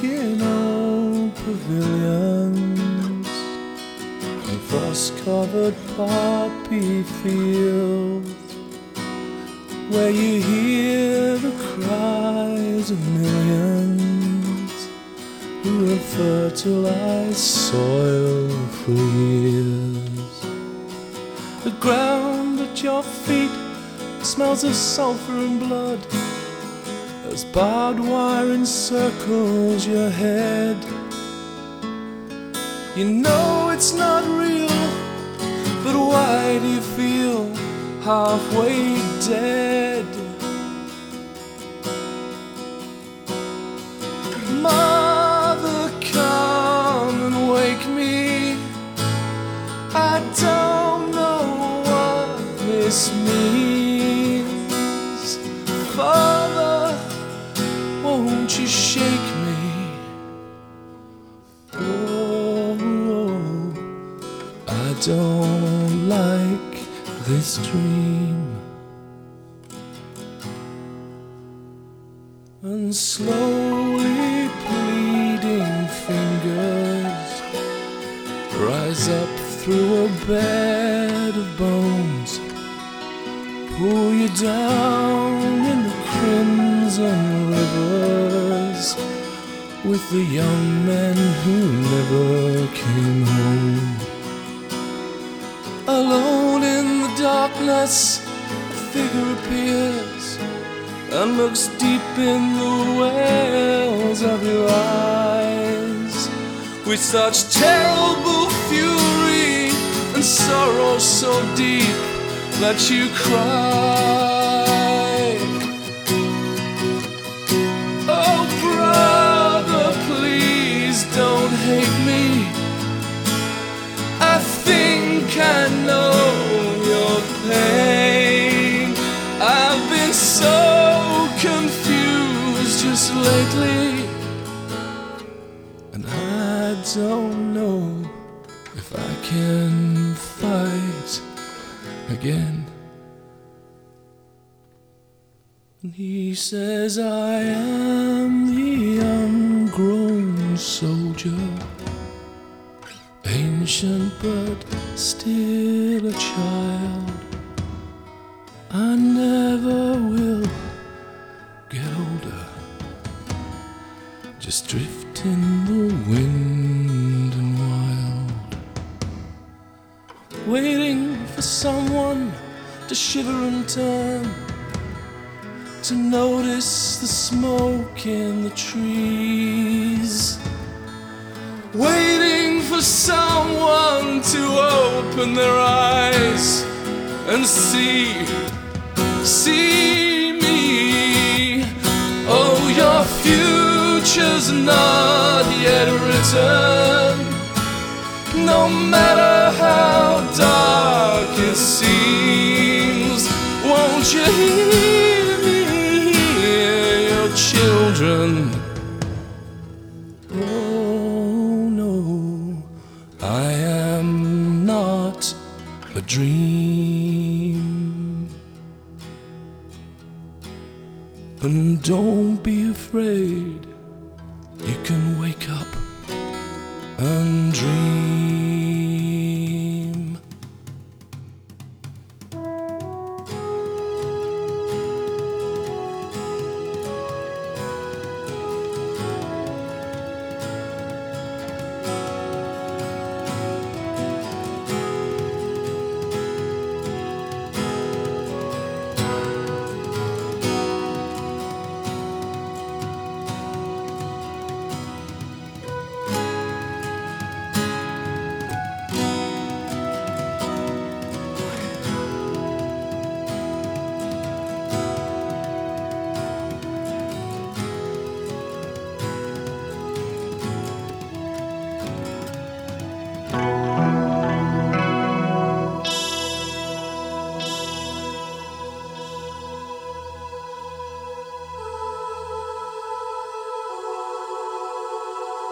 in old pavilions and frost-covered poppy fields, where you hear the cries of millions who have fertilized soil for years. The ground at your feet smells of sulfur and blood as barbed wire encircles your head. You know it's not real, but why do you feel halfway dead? Mother, come and wake me. I don't know what this means. Father, won't you shake me? Oh, I don't like this dream. And slowly pleading fingers rise up through a bed of bones, pull you down in the crimson rivers with the young men who never came home. Alone in the darkness, a figure appears and looks deep in the wells of your eyes with such terrible fury and sorrow so deep that you cry. Oh brother, please don't hate me. I think I know your pain. I've been so confused just lately, and I don't know if I can fight again. And he says I am the ungrown soldier, ancient but still a child. I never will get older, just drift in the wind and wild, waiting for someone to shiver and turn, to notice the smoke in the trees, waiting for someone to open their eyes and see me. Oh, your future's not yet written, no matter how dark it seems. Won't you hear me, hear your children? Oh no, I am not a dream. And don't be afraid, you can wake up and dream.